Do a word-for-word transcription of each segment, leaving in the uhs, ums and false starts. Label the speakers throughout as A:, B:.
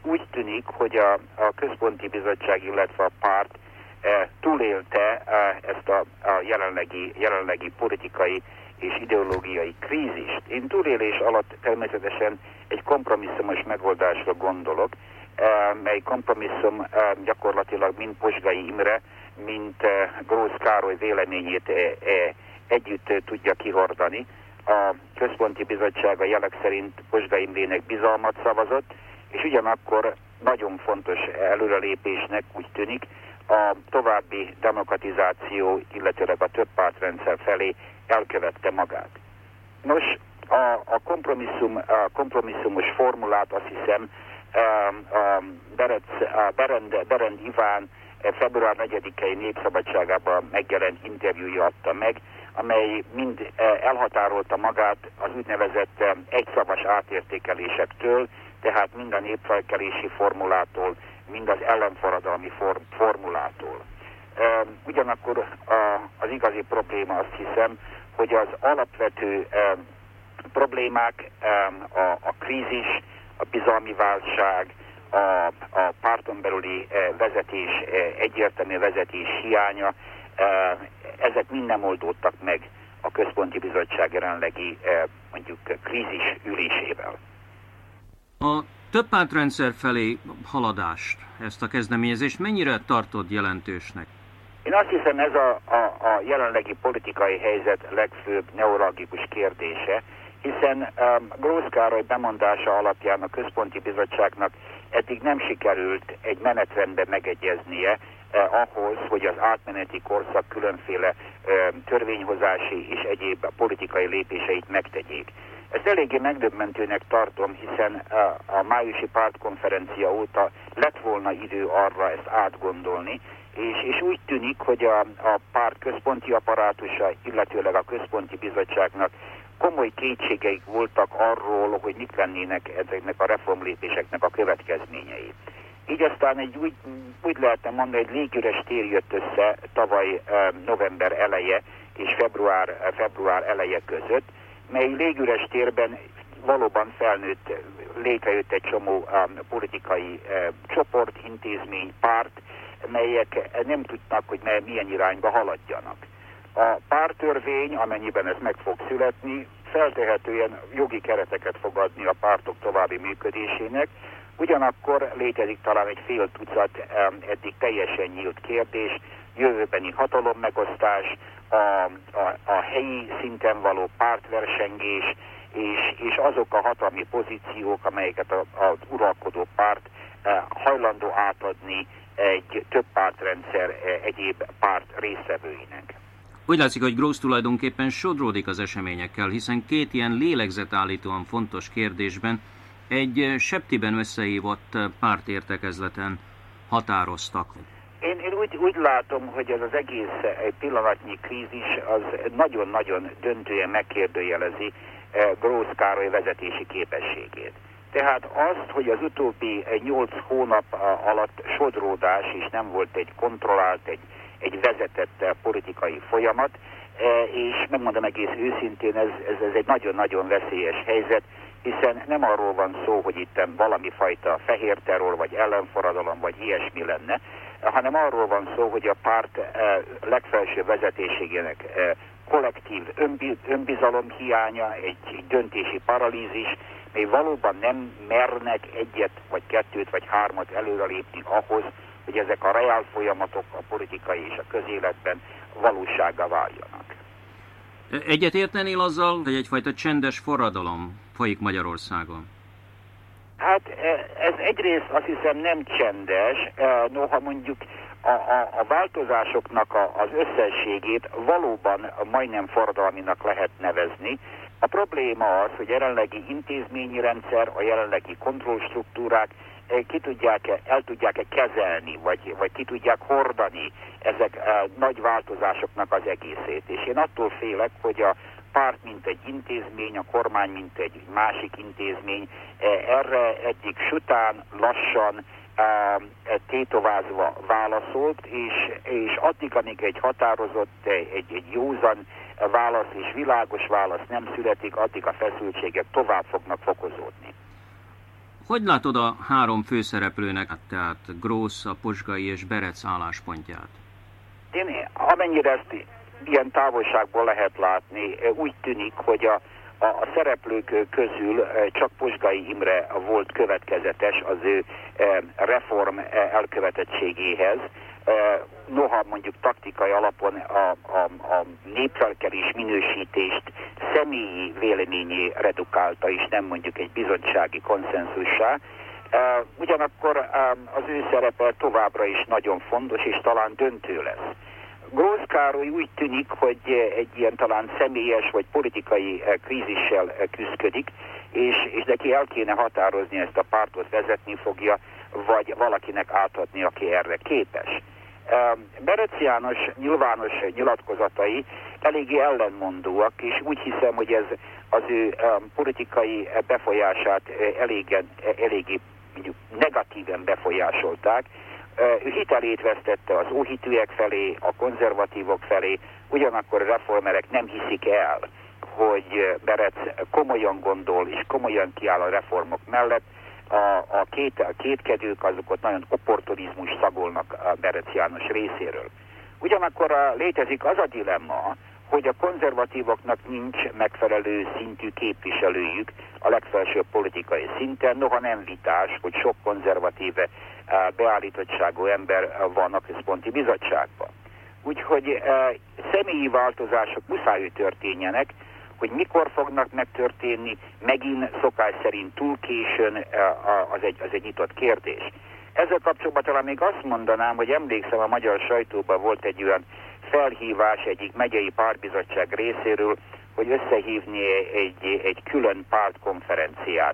A: úgy tűnik, hogy a, a központi bizottság, illetve a párt e, túlélte e, ezt a, a jelenlegi, jelenlegi politikai és ideológiai krízist. Én túlélés alatt természetesen egy kompromisszumos megoldásra gondolok, e, mely kompromisszum e, gyakorlatilag mind Pozsgai Imre, mint e, Grósz Károly véleményét e, e, együtt e, tudja kihordani. A központi bizottság a jelek szerint Pozsgai Imrének bizalmat szavazott, és ugyanakkor nagyon fontos előrelépésnek úgy tűnik a további demokratizáció, illetőleg a többpártrendszer felé elkövette magát. Nos, a, a, kompromisszum, a kompromisszumos formulát azt hiszem a, a Berec, a Berend, Berend Iván február negyedikei Népszabadságában megjelent interjúja adta meg, amely mind elhatárolta magát az úgynevezett egyszavas átértékelésektől, tehát mind a népfelkelési formulától, mind az ellenforradalmi form, formulától. Ugyanakkor az igazi probléma, azt hiszem, hogy az alapvető problémák, a, a krízis, a bizalmi válság, a, a párton belüli vezetés, egyértelmű vezetés hiánya, ezek mind nem oldódtak meg a központi bizottság jelenlegi mondjuk krízis ülésével.
B: A többpártrendszer felé haladást, ezt a kezdeményezést mennyire tartod jelentősnek?
A: Én azt hiszem, ez a, a, a jelenlegi politikai helyzet legfőbb neuralgikus kérdése, hiszen um, Grósz Károly bemondása alapján a központi bizottságnak eddig nem sikerült egy menetrendben megegyeznie eh, ahhoz, hogy az átmeneti korszak különféle eh, törvényhozási és egyéb politikai lépéseit megtegyék. Ezt eléggé megdöbbentőnek tartom, hiszen a, a májusi pártkonferencia óta lett volna idő arra ezt átgondolni, és, és úgy tűnik, hogy a, a párt központi apparátusa, illetőleg a központi bizottságnak komoly kétségeik voltak arról, hogy mik lennének ezeknek a reformlépéseknek a következményei. Így aztán egy úgy, úgy lehetne mondani, egy légüres tér jött össze tavaly november eleje és február, február eleje között, mely légüres térben valóban felnőtt, létrejött egy csomó um, politikai uh, csoport, intézmény, párt, melyek nem tudnak, hogy milyen irányba haladjanak. A párttörvény, amennyiben ez meg fog születni, feltehetően jogi kereteket fog adni a pártok további működésének, ugyanakkor létezik talán egy fél tucat um, eddig teljesen nyílt kérdés, jövőbeni hatalommegosztás, A, a, a helyi szinten való pártversengés, és, és azok a hatalmi pozíciók, amelyeket az uralkodó párt eh, hajlandó átadni egy több pártrendszer eh, egyéb párt résztvevőinek.
B: Úgy látszik, hogy Grósz tulajdonképpen sodródik az eseményekkel, hiszen két ilyen lélegzetállítóan fontos kérdésben egy septiben összehívott pártértekezleten határoztak.
A: Én, én úgy, úgy látom, hogy ez az egész egy pillanatnyi krízis az nagyon-nagyon döntően megkérdőjelezi Grósz Károly vezetési képességét. Tehát azt, hogy az utóbbi nyolc hónap alatt sodródás, és nem volt egy kontrollált, egy, egy vezetett politikai folyamat, és megmondom egész őszintén, ez, ez, ez egy nagyon-nagyon veszélyes helyzet, hiszen nem arról van szó, hogy itt valami fajta fehér terror, vagy ellenforradalom, vagy ilyesmi lenne, hanem arról van szó, hogy a párt legfelső vezetéségének kollektív önbizalom hiánya, egy döntési paralízis, mely valóban nem mernek egyet, vagy kettőt, vagy hármat előrelépni ahhoz, hogy ezek a reál folyamatok a politikai és a közéletben valósággá váljanak.
B: Egyet értenél azzal, hogy egyfajta csendes forradalom folyik Magyarországon?
A: Hát ez egyrészt azt hiszem nem csendes, noha mondjuk a, a, a változásoknak a, az összességét valóban majdnem forradalminak lehet nevezni. A probléma az, hogy jelenlegi intézményi rendszer, a jelenlegi kontrollstruktúrák ki tudják, el tudják-e kezelni, vagy, vagy ki tudják hordani ezek a nagy változásoknak az egészét. És én attól félek, hogy a párt, mint egy intézmény, a kormány, mint egy másik intézmény, erre egyik sután, lassan, tétovázva válaszolt, és, és addig, amíg egy határozott, egy, egy józan válasz és világos válasz nem születik, addig a feszültségek tovább fognak fokozódni.
B: Hogy látod a három főszereplőnek, tehát Grósz, a Posgai és Berec álláspontját?
A: Én, amennyire ezt ilyen távolságból lehet látni, úgy tűnik, hogy a, a, a szereplők közül csak Posgai Imre volt következetes az ő reform elkövetettségéhez. Noha mondjuk taktikai alapon a, a, a népfelkelés minősítést személyi véleményé redukálta, és nem mondjuk egy bizottsági konszenzussá. Ugyanakkor az ő szerepe továbbra is nagyon fontos, és talán döntő lesz. Grósz Károly úgy tűnik, hogy egy ilyen talán személyes vagy politikai krízissel küszködik, és, és neki el kéne határozni, ezt a pártot vezetni fogja, vagy valakinek átadni, aki erre képes. Berec János nyilvános nyilatkozatai eléggé ellenmondóak, és úgy hiszem, hogy ez az ő politikai befolyását elégen, eléggé mondjuk, negatíven befolyásolták. Ő hitelét vesztette az óhitűek felé, a konzervatívok felé, ugyanakkor a reformerek nem hiszik el, hogy Berec komolyan gondol és komolyan kiáll a reformok mellett. A, a, két, a kétkedők azok ott nagyon opportunizmus szagolnak a Berec János részéről. Ugyanakkor a, létezik az a dilemma, hogy a konzervatívoknak nincs megfelelő szintű képviselőjük a legfelsőbb politikai szinten, noha nem vitás, hogy sok konzervatíve beállítottságú ember van a központi bizottságban. Úgyhogy e, személyi változások muszáj, hogy történjenek, hogy mikor fognak megtörténni, megint szokás szerint túl későn, az egy, az egy nyitott kérdés. Ezzel kapcsolatban talán még azt mondanám, hogy emlékszem, a magyar sajtóban volt egy olyan felhívás egyik megyei pártbizottság részéről, hogy összehívni egy, egy külön pártkonferenciát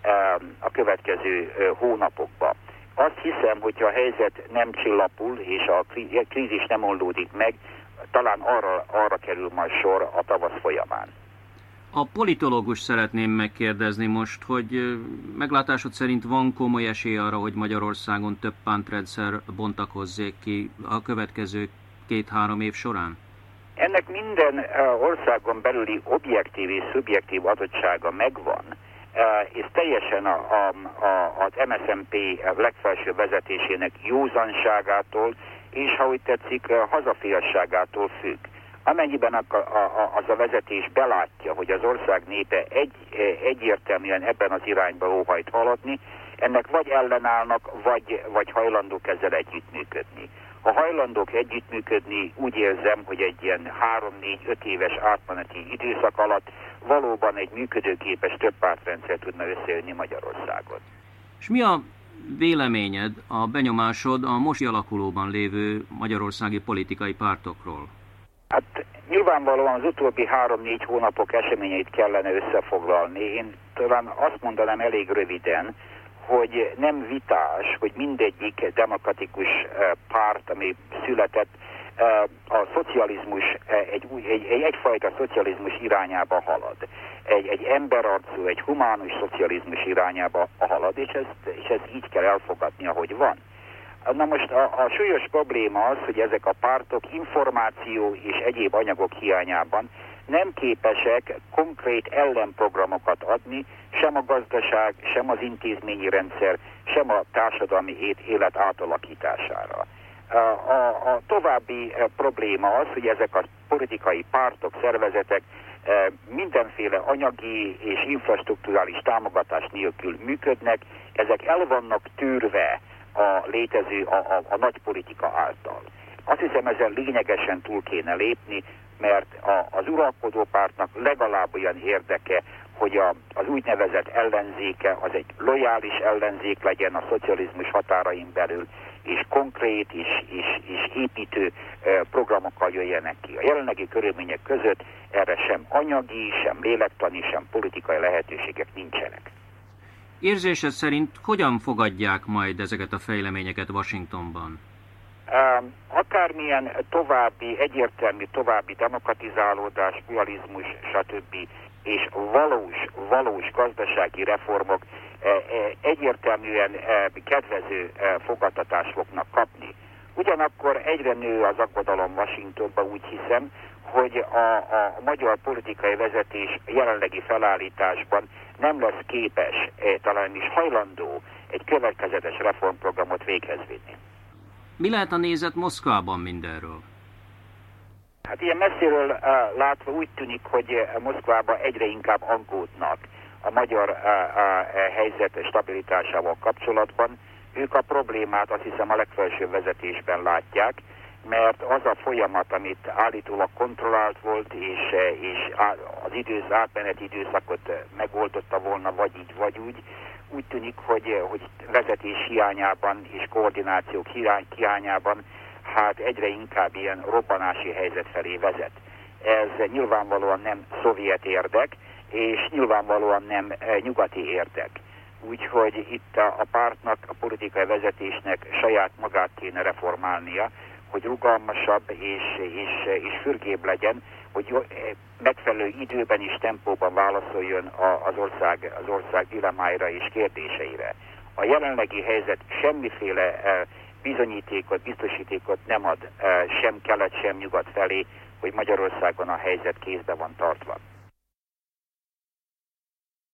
A: a következő hónapokban. Azt hiszem, hogyha a helyzet nem csillapul, és a krízis nem oldódik meg, talán arra, arra kerül majd sor a tavasz folyamán.
B: A politológus szeretném megkérdezni most, hogy meglátásod szerint van komoly esély arra, hogy Magyarországon több pántrendszer bontakozzék ki a következő két-három év során?
A: Ennek minden országon belüli objektív és szubjektív adottsága megvan, és teljesen a, a, a, az em es zé em pé legfelső vezetésének józanságától, és ha úgy tetszik, hazafiasságától függ. Amennyiben a, a, az a vezetés belátja, hogy az ország népe egy, egyértelműen ebben az irányba óhajt haladni, ennek vagy ellenállnak, vagy, vagy hajlandók ezzel együttműködni. Ha hajlandók együttműködni, úgy érzem, hogy egy ilyen három-négy-öt éves átmeneti időszak alatt valóban egy működőképes többpártrendszer tudna összejönni Magyarországon.
B: És mi a véleményed, a benyomásod a most alakulóban lévő magyarországi politikai pártokról?
A: Hát nyilvánvalóan az utóbbi három-négy hónapok eseményeit kellene összefoglalni. Én talán azt mondanám elég röviden, hogy nem vitás, hogy mindegyik demokratikus párt, ami született, a szocializmus, egy, egy, egy, egyfajta szocializmus irányába halad. Egy, egy emberarcú, egy humánus szocializmus irányába halad, és ezt, és ezt így kell elfogadni, ahogy van. Na most a, a súlyos probléma az, hogy ezek a pártok információ és egyéb anyagok hiányában nem képesek konkrét ellenprogramokat adni, sem a gazdaság, sem az intézményi rendszer, sem a társadalmi élet átalakítására. A, a, a további probléma az, hogy ezek a politikai pártok, szervezetek mindenféle anyagi és infrastrukturális támogatás nélkül működnek, ezek el vannak tűrve a létező, a, a, a nagy politika által. Azt hiszem, ezen lényegesen túl kéne lépni, mert a, az uralkodó pártnak legalább olyan érdeke, hogy a, az úgynevezett ellenzéke az egy lojális ellenzék legyen a szocializmus határain belül, és konkrét és, és, és építő eh, programokkal jöjjenek ki. A jelenlegi körülmények között erre sem anyagi, sem lélektani, sem politikai lehetőségek nincsenek.
B: Érzésed szerint hogyan fogadják majd ezeket a fejleményeket Washingtonban?
A: Um, akármilyen további, egyértelmű további demokratizálódás, pluralizmus, stb. És valós, valós gazdasági reformok eh, eh, egyértelműen eh, kedvező eh, fogadtatást fognak kapni. Ugyanakkor egyre nő az aggodalom Washingtonban, úgy hiszem, hogy a, a magyar politikai vezetés jelenlegi felállításban nem lesz képes, talán is hajlandó egy következetes reformprogramot véghez vinni.
B: Mi lehet a nézet Moszkvában mindenről?
A: Hát ilyen messziről uh, látva úgy tűnik, hogy Moszkvában egyre inkább aggódnak a magyar uh, uh, helyzet stabilitásával kapcsolatban. Ők a problémát azt hiszem a legfelsőbb vezetésben látják, mert az a folyamat, amit állítólag kontrollált volt, és, és az idősz, átmeneti időszakot megoldotta volna, vagy így, vagy úgy, úgy tűnik, hogy, hogy vezetés hiányában és koordinációk hiányában hát egyre inkább ilyen robbanási helyzet felé vezet. Ez nyilvánvalóan nem szovjet érdek, és nyilvánvalóan nem nyugati érdek. Úgyhogy itt a, a pártnak, a politikai vezetésnek saját magát kéne reformálnia, hogy rugalmasabb és, és, és fürgébb legyen, hogy megfelelő időben és tempóban válaszoljon az ország, az ország dilemmáira és kérdéseire. A jelenlegi helyzet semmiféle bizonyítékot, biztosítékot nem ad sem kelet, sem nyugat felé, hogy Magyarországon a helyzet kézbe van tartva.